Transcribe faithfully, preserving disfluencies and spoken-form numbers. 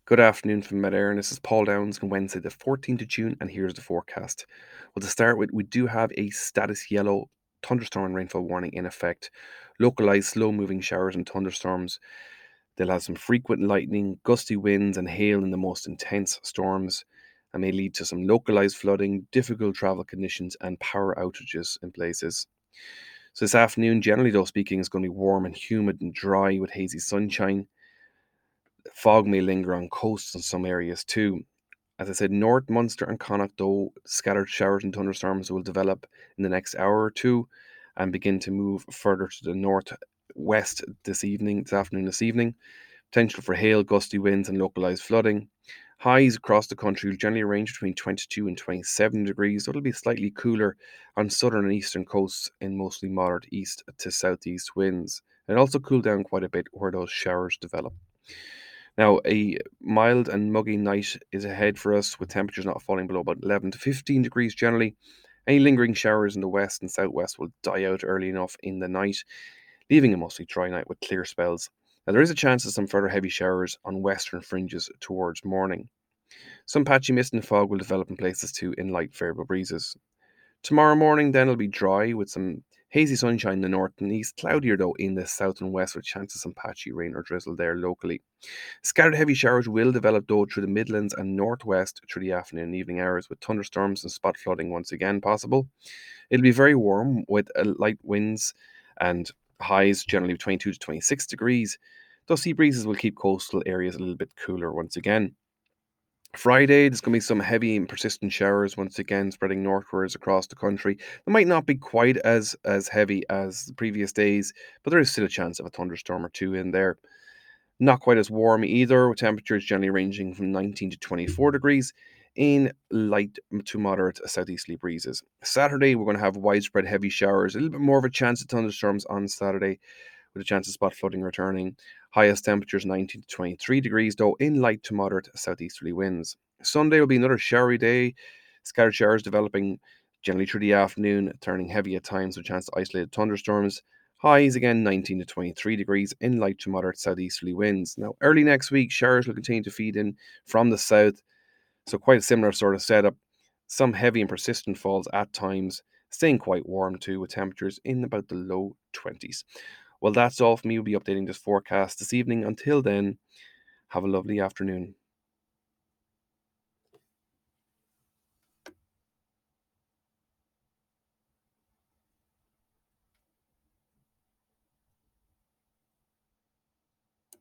Good afternoon from Mid Air, and this is Paul Downs on Wednesday, the fourteenth of June, and here's the forecast. Well, to start with, we do have a status yellow thunderstorm and rainfall warning in effect. Localized slow moving showers and thunderstorms. They'll have some frequent lightning, gusty winds, and hail in the most intense storms, and may lead to some localized flooding, difficult travel conditions, and power outages in places. So, this afternoon, generally though speaking, is going to be warm and humid and dry with hazy sunshine. Fog may linger on coasts in some areas too. As I said, North Munster and Connacht, though, scattered showers and thunderstorms will develop in the next hour or two and begin to move further to the northwest this evening, this afternoon, this evening. Potential for hail, gusty winds, and localized flooding. Highs across the country will generally range between twenty-two and twenty-seven degrees. It'll be slightly cooler on southern and eastern coasts in mostly moderate east to southeast winds. And also cool down quite a bit where those showers develop. Now, a mild and muggy night is ahead for us, with temperatures not falling below about eleven to fifteen degrees generally. Any lingering showers in the west and southwest will die out early enough in the night, leaving a mostly dry night with clear spells. Now, there is a chance of some further heavy showers on western fringes towards morning. Some patchy mist and fog will develop in places too in light variable breezes. Tomorrow morning, then, it'll be dry with some hazy sunshine in the north and east, cloudier though in the south and west, with chances of some patchy rain or drizzle there locally. Scattered heavy showers will develop though through the Midlands and Northwest through the afternoon and evening hours, with thunderstorms and spot flooding once again possible. It'll be very warm with uh, light winds and highs generally twenty-two to twenty-six degrees, though sea breezes will keep coastal areas a little bit cooler once again. Friday, there's going to be some heavy and persistent showers once again spreading northwards across the country. They might not be quite as, as heavy as the previous days, but there is still a chance of a thunderstorm or two in there. Not quite as warm either, with temperatures generally ranging from nineteen to twenty-four degrees in light to moderate southeasterly breezes. Saturday, we're going to have widespread heavy showers, a little bit more of a chance of thunderstorms on Saturday, with a chance of spot flooding returning. Highest temperatures nineteen to twenty-three degrees, though in light to moderate southeasterly winds. Sunday will be another showery day, scattered showers developing generally through the afternoon, turning heavy at times with a chance of isolated thunderstorms. Highs again nineteen to twenty-three degrees in light to moderate southeasterly winds. Now, early next week, showers will continue to feed in from the south, so quite a similar sort of setup. Some heavy and persistent falls at times, staying quite warm too, with temperatures in about the low twenties. Well, that's all from me. We'll be updating this forecast this evening. Until then, have a lovely afternoon.